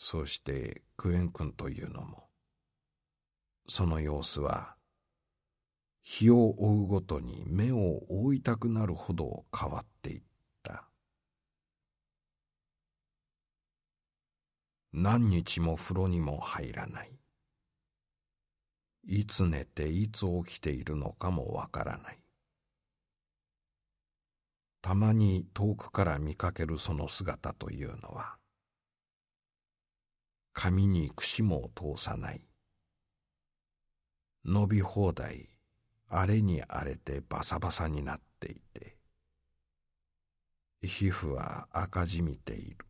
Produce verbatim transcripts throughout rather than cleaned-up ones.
そうしてクエン君というのも、その様子は日を追うごとに目を覆いたくなるほど変わっていった。何日も風呂にも入らない。いつ寝ていつ起きているのかもわからない。たまに遠くから見かけるその姿というのは、髪に櫛も通さない。伸び放題、荒れに荒れてバサバサになっていて、皮膚は赤じみている。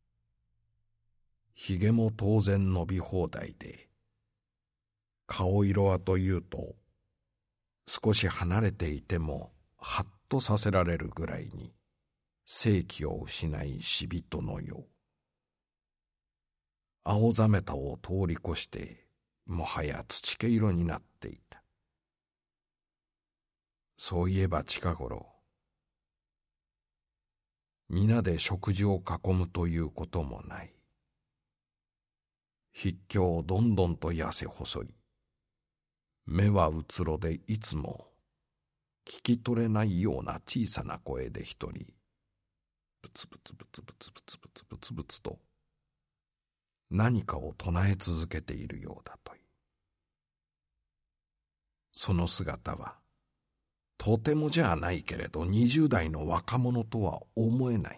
ひげも当然伸び放題で、顔色はというと、少し離れていてもハッとさせられるぐらいに生気を失い死人のよう。青ざめたを通り越してもはや土毛色になっていた。そういえば近頃、皆で食事を囲むということもない。筆境をどんどんと痩せ細り、目はうつろでいつも聞き取れないような小さな声で一人、ブツブツブツブツブツブツブツブツと何かを唱え続けているようだという。その姿は、とてもじゃないけれど二十代の若者とは思えない。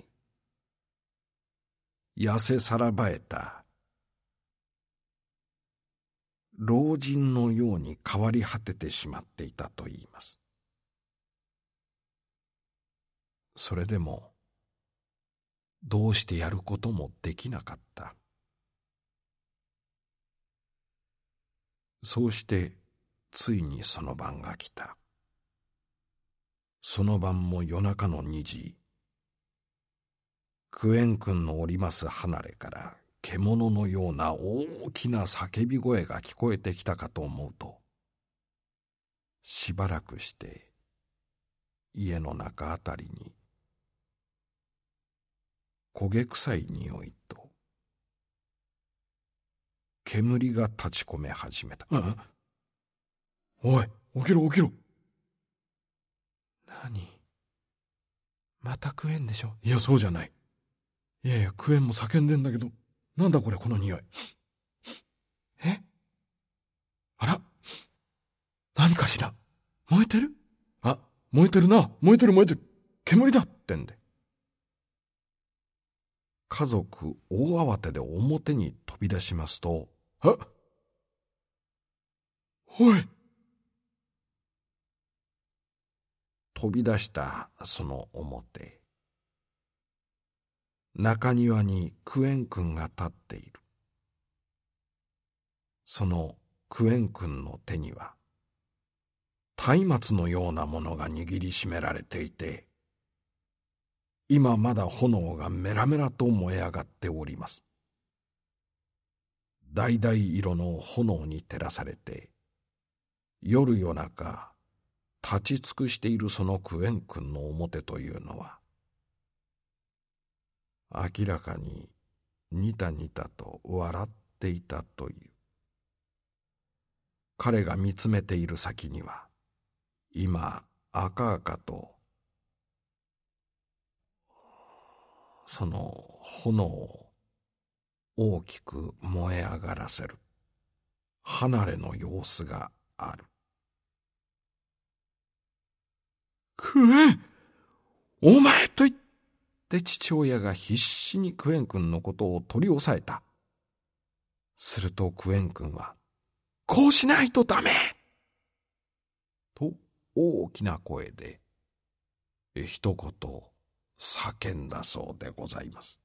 痩せさらばえた老人のように変わり果ててしまっていたと言います。それでも、どうしてやることもできなかった。そうして、ついにその晩が来た。その晩も夜中の二時、クエン君のおります離れから獣のような大きな叫び声が聞こえてきたかと思うと、しばらくして家の中あたりに焦げ臭い匂いと煙が立ち込め始めた。ああ、おい、起きろ起きろ。 何？またクエンでしょ？ いや、そうじゃない。いやいや、クエンも叫んでんだけど、なんだこれ、この匂い。 え？あら？何かしら？燃えてる？ あ、燃えてるな。燃えてる燃えてる。煙だってんで。家族大慌てで表に飛び出しますと、あ、おい。飛び出したその表、中庭にクエン君が立っている。そのクエン君の手には松明のようなものが握りしめられていて、今まだ炎がメラメラと燃え上がっております。橙色の炎に照らされて、夜夜中立ち尽くしているそのクエン君の表というのは、明らかにニタニタと笑っていたという。彼が見つめている先には、今赤々とその炎を大きく燃え上がらせる離れの様子がある。クエン、お前と言って父親が必死にクエン君のことを取り押さえた。するとクエン君は、こうしないとダメと大きな声で一言叫んだそうでございます。